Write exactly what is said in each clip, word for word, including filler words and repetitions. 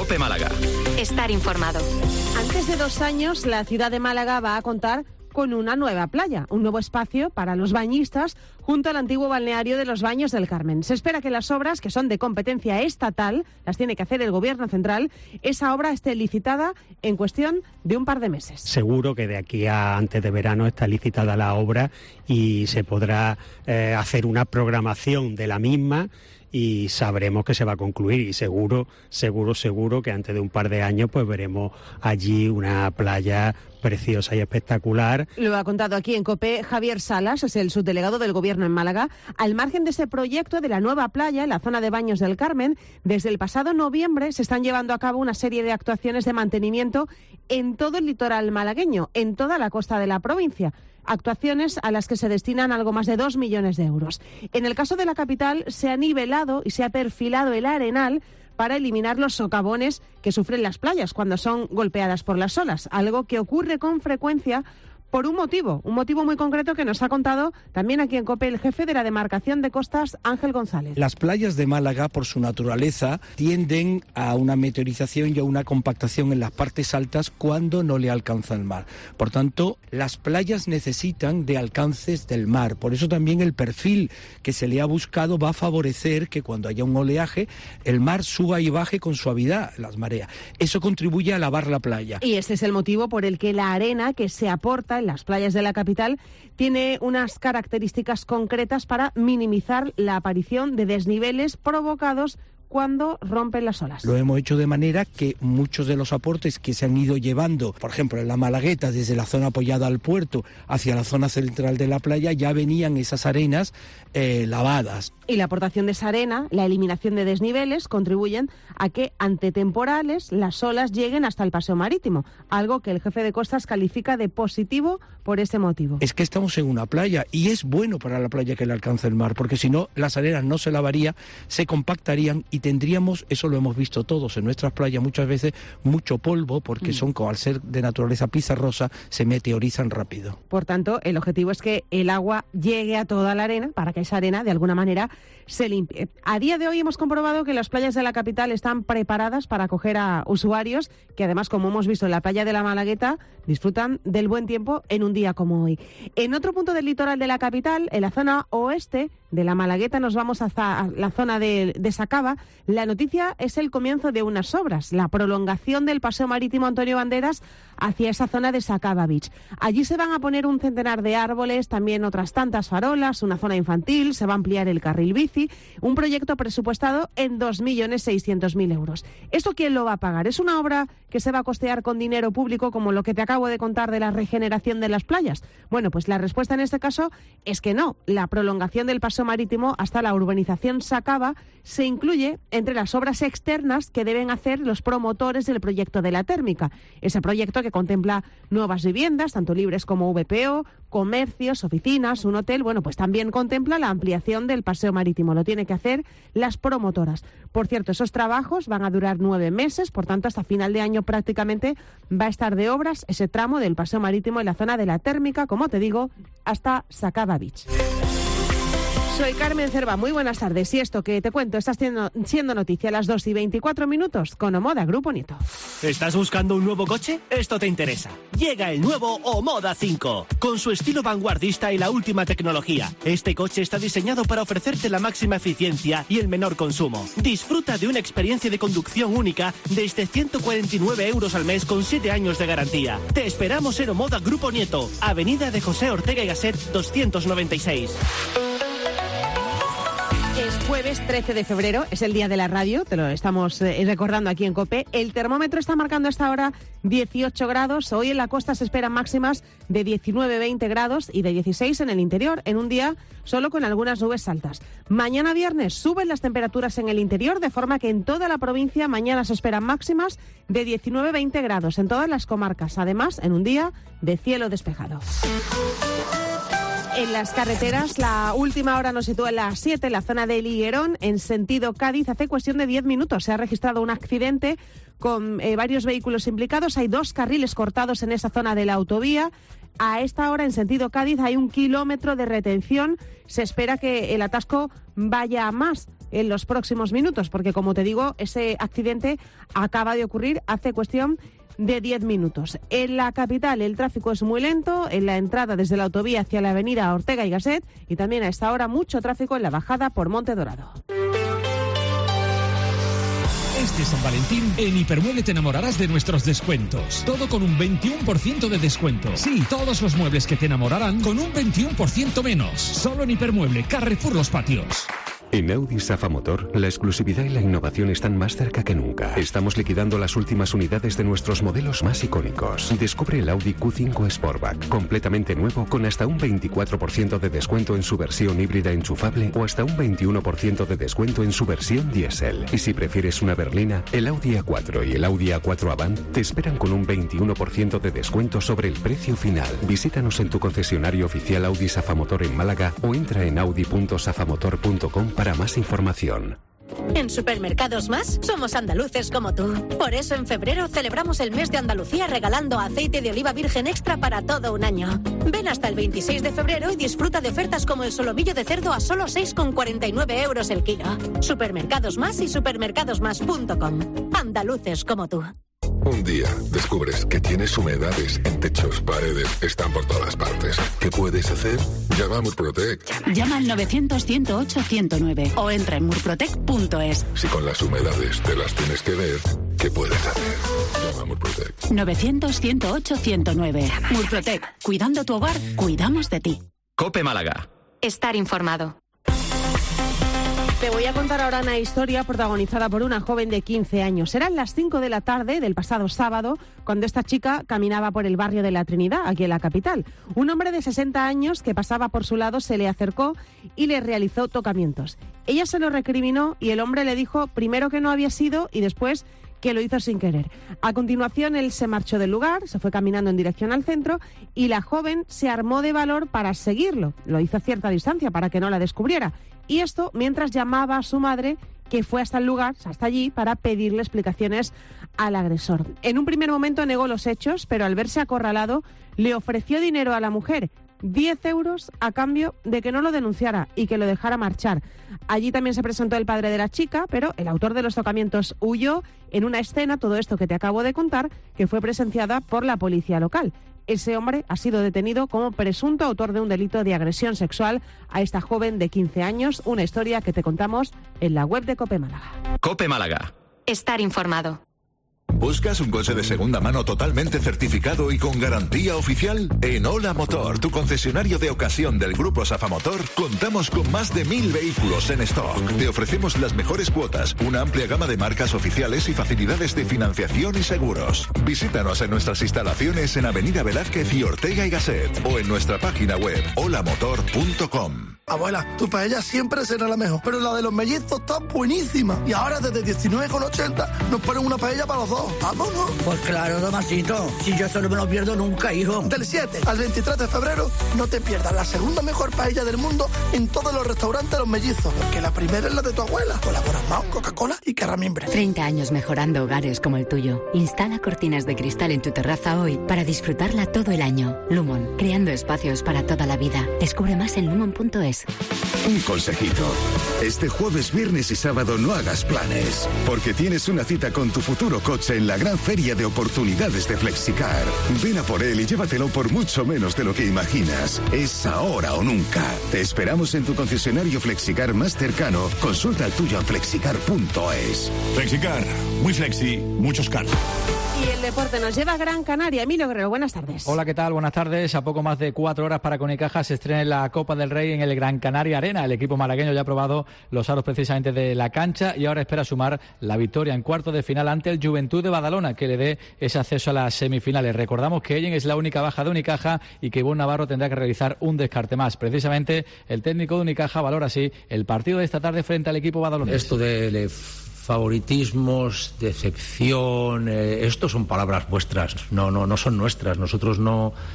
COPE Málaga. Estar informado. Antes de dos años, la ciudad de Málaga va a contar con una nueva playa, un nuevo espacio para los bañistas junto al antiguo balneario de los Baños del Carmen. Se espera que las obras, que son de competencia estatal, las tiene que hacer el Gobierno central, esa obra esté licitada en cuestión de un par de meses. Seguro que de aquí a antes de verano está licitada la obra y se podrá eh, hacer una programación de la misma y sabremos que se va a concluir y seguro, seguro, seguro que antes de un par de años pues veremos allí una playa preciosa y espectacular. Lo ha contado aquí en COPE Javier Salas, es el subdelegado del Gobierno en Málaga. Al margen de ese proyecto de la nueva playa en la zona de Baños del Carmen, desde el pasado noviembre se están llevando a cabo una serie de actuaciones de mantenimiento en todo el litoral malagueño, en toda la costa de la provincia. Actuaciones a las que se destinan algo más de dos millones de euros. En el caso de la capital se ha nivelado y se ha perfilado el arenal para eliminar los socavones que sufren las playas cuando son golpeadas por las olas, algo que ocurre con frecuencia por un motivo, un motivo muy concreto que nos ha contado también aquí en COPE el jefe de la demarcación de costas, Ángel González. Las playas de Málaga, por su naturaleza, tienden a una meteorización y a una compactación en las partes altas cuando no le alcanza el mar. Por tanto, las playas necesitan de alcances del mar. Por eso también el perfil que se le ha buscado va a favorecer que cuando haya un oleaje, el mar suba y baje con suavidad las mareas. Eso contribuye a lavar la playa. Y este es el motivo por el que la arena que se aporta en las playas de la capital tiene unas características concretas para minimizar la aparición de desniveles provocados cuando rompen las olas. Lo hemos hecho de manera que muchos de los aportes que se han ido llevando, por ejemplo, en la Malagueta, desde la zona apoyada al puerto hacia la zona central de la playa, ya venían esas arenas eh, lavadas. Y la aportación de esa arena, la eliminación de desniveles, contribuyen a que ante temporales las olas lleguen hasta el paseo marítimo, algo que el jefe de costas califica de positivo por ese motivo. Es que estamos en una playa y es bueno para la playa que le alcance el mar, porque si no, las arenas no se lavarían, se compactarían y tendríamos, eso lo hemos visto todos en nuestras playas muchas veces, mucho polvo, porque mm. son, como al ser de naturaleza pizarrosa, se meteorizan rápido. Por tanto, el objetivo es que el agua llegue a toda la arena, para que esa arena, de alguna manera, se limpie. A día de hoy hemos comprobado que las playas de la capital están preparadas para acoger a usuarios que, además, como hemos visto en la playa de la Malagueta, disfrutan del buen tiempo en un día como hoy. En otro punto del litoral de la capital, en la zona oeste de la Malagueta, nos vamos hasta la zona de, de Sacaba. La noticia es el comienzo de unas obras, la prolongación del paseo marítimo Antonio Banderas hacia esa zona de Sacaba Beach. Allí se van a poner un centenar de árboles, también otras tantas farolas, una zona infantil, se va a ampliar el carril bici, un proyecto presupuestado en dos millones seiscientos mil euros. ¿Esto quién lo va a pagar? ¿Es una obra que se va a costear con dinero público, como lo que te acabo de contar de la regeneración de las playas? Bueno, pues la respuesta en este caso es que no. La prolongación del paseo marítimo hasta la urbanización Sacaba se incluye entre las obras externas que deben hacer los promotores del proyecto de la térmica. Ese proyecto que contempla nuevas viviendas, tanto libres como V P O, comercios, oficinas, un hotel, bueno, pues también contempla la ampliación del paseo marítimo. Lo tienen que hacer las promotoras. Por cierto, esos trabajos van a durar nueve meses, por tanto, hasta final de año prácticamente va a estar de obras ese tramo del paseo marítimo en la zona de la térmica, como te digo, hasta Sacaba Beach. Soy Carmen Cerva, muy buenas tardes. Y esto que te cuento está siendo, siendo noticia a las dos y veinticuatro minutos con Omoda Grupo Nieto. ¿Estás buscando un nuevo coche? Esto te interesa. Llega el nuevo Omoda cinco, con su estilo vanguardista y la última tecnología. Este coche está diseñado para ofrecerte la máxima eficiencia y el menor consumo. Disfruta de una experiencia de conducción única desde ciento cuarenta y nueve euros al mes con siete años de garantía. Te esperamos en Omoda Grupo Nieto, Avenida de José Ortega y Gasset doscientos noventa y seis. Es jueves trece de febrero, es el día de la radio, te lo estamos eh, recordando aquí en COPE. El termómetro está marcando a esta hora dieciocho grados. Hoy en la costa se esperan máximas de diecinueve veinte grados y de dieciséis en el interior, en un día solo con algunas nubes altas. Mañana viernes suben las temperaturas en el interior, de forma que en toda la provincia mañana se esperan máximas de diecinueve veinte grados en todas las comarcas. Además, en un día de cielo despejado. En las carreteras, la última hora nos sitúa en las siete, en la zona de Liguerón, en sentido Cádiz. Hace cuestión de diez minutos se ha registrado un accidente con eh, varios vehículos implicados. Hay dos carriles cortados en esa zona de la autovía. A esta hora, en sentido Cádiz, hay un kilómetro de retención. Se espera que el atasco vaya a más en los próximos minutos, porque como te digo, ese accidente acaba de ocurrir hace cuestión de diez minutos. En la capital el tráfico es muy lento, en la entrada desde la autovía hacia la avenida Ortega y Gasset, y también a esta hora mucho tráfico en la bajada por Monte Dorado. Este San Valentín, en Hipermueble te enamorarás de nuestros descuentos. Todo con un veintiuno por ciento de descuento. Sí, todos los muebles que te enamorarán con un veintiuno por ciento menos. Solo en Hipermueble, Carrefour Los Patios. En Audi Safa Motor, la exclusividad y la innovación están más cerca que nunca. Estamos liquidando las últimas unidades de nuestros modelos más icónicos. Descubre el Audi Q cinco Sportback, completamente nuevo, con hasta un veinticuatro por ciento de descuento en su versión híbrida enchufable o hasta un veintiuno por ciento de descuento en su versión diésel. Y si prefieres una berlina, el Audi A cuatro y el Audi A cuatro Avant te esperan con un veintiuno por ciento de descuento sobre el precio final. Visítanos en tu concesionario oficial Audi Safa Motor en Málaga o entra en audi punto safamotor punto com para más información. En Supermercados Más somos andaluces como tú. Por eso en febrero celebramos el mes de Andalucía regalando aceite de oliva virgen extra para todo un año. Ven hasta el veintiséis de febrero y disfruta de ofertas como el solomillo de cerdo a solo seis con cuarenta y nueve euros el kilo. Supermercados Más y supermercados más punto com. Andaluces como tú. Un día descubres que tienes humedades en techos, paredes, están por todas partes. ¿Qué puedes hacer? Llama a Murprotec. Llama al novecientos, ciento ocho, ciento nueve o entra en murprotec punto es. Si con las humedades te las tienes que ver, ¿qué puedes hacer? Llama a Murprotec. novecientos, ciento ocho, ciento nueve. Murprotec. Cuidando tu hogar, cuidamos de ti. COPE Málaga. Estar informado. Te voy a contar ahora una historia protagonizada por una joven de quince años. Eran las cinco de la tarde del pasado sábado cuando esta chica caminaba por el barrio de la Trinidad, aquí en la capital. Un hombre de sesenta años que pasaba por su lado se le acercó y le realizó tocamientos. Ella se lo recriminó y el hombre le dijo primero que no había sido y después que lo hizo sin querer. A continuación, él se marchó del lugar, se fue caminando en dirección al centro y la joven se armó de valor para seguirlo. Lo hizo a cierta distancia para que no la descubriera. Y esto mientras llamaba a su madre, que fue hasta el lugar, hasta allí, para pedirle explicaciones al agresor. En un primer momento negó los hechos, pero al verse acorralado, le ofreció dinero a la mujer, diez euros a cambio de que no lo denunciara y que lo dejara marchar. Allí también se presentó el padre de la chica, pero el autor de los tocamientos huyó en una escena, todo esto que te acabo de contar, que fue presenciada por la policía local. Ese hombre ha sido detenido como presunto autor de un delito de agresión sexual a esta joven de quince años, una historia que te contamos en la web de COPE Málaga. COPE Málaga. Estar informado. ¿Buscas un coche de segunda mano totalmente certificado y con garantía oficial? En Ola Motor, tu concesionario de ocasión del Grupo Safa Motor, contamos con más de mil vehículos en stock. Te ofrecemos las mejores cuotas, una amplia gama de marcas oficiales y facilidades de financiación y seguros. Visítanos en nuestras instalaciones en Avenida Velázquez y Ortega y Gasset o en nuestra página web ola motor punto com. Abuela, tu paella siempre será la mejor, pero la de los mellizos está buenísima. Y ahora desde diecinueve con ochenta nos ponen una paella para los dos. ¡Vámonos! Pues claro, Tomasito. Si yo eso no me lo pierdo nunca, hijo. Del siete al veintitrés de febrero no te pierdas la segunda mejor paella del mundo en todos los restaurantes Los Mellizos. Porque la primera es la de tu abuela. Colaboran Mao, Coca-Cola y Carramimbre. treinta años mejorando hogares como el tuyo. Instala cortinas de cristal en tu terraza hoy para disfrutarla todo el año. Lumon, creando espacios para toda la vida. Descubre más en lumon punto es. Un consejito. Este jueves, viernes y sábado no hagas planes, porque tienes una cita con tu futuro coche en la gran feria de oportunidades de Flexicar. Ven a por él y llévatelo por mucho menos de lo que imaginas. Es ahora o nunca. Te esperamos en tu concesionario Flexicar más cercano. Consulta el tuyo en flexicar punto es. Flexicar, muy flexi, muchos car. Y el deporte nos lleva a Gran Canaria. Emilio Guerrero, buenas tardes. Hola, ¿qué tal? Buenas tardes. A poco más de cuatro horas para que Unicaja se estrene la Copa del Rey en el Gran Canaria Arena. El equipo malagueño ya ha probado los aros precisamente de la cancha y ahora espera sumar la victoria en cuartos de final ante el Juventud de Badalona, que le dé ese acceso a las semifinales. Recordamos que Ellen es la única baja de Unicaja y que Ivonne Navarro tendrá que realizar un descarte más. Precisamente el técnico de Unicaja valora así el partido de esta tarde frente al equipo badalonés. Esto de favoritismos, decepción, eh, esto son palabras vuestras, no, no, no son nuestras. Nosotros no,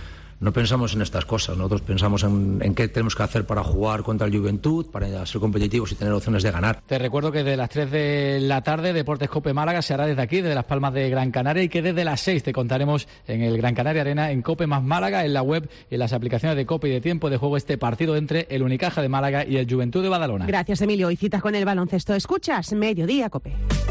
no pensamos en estas cosas. Nosotros pensamos en, en qué tenemos que hacer para jugar contra el Juventud, para ser competitivos y tener opciones de ganar. Te recuerdo que de las tres de la tarde Deportes Cope Málaga se hará desde aquí, desde Las Palmas de Gran Canaria, y que desde las seis te contaremos en el Gran Canaria Arena, en Cope más Málaga, en la web y en las aplicaciones de Cope y de Tiempo de Juego, este partido entre el Unicaja de Málaga y el Juventud de Badalona. Gracias, Emilio. Y citas con el baloncesto. Escuchas Mediodía Cope.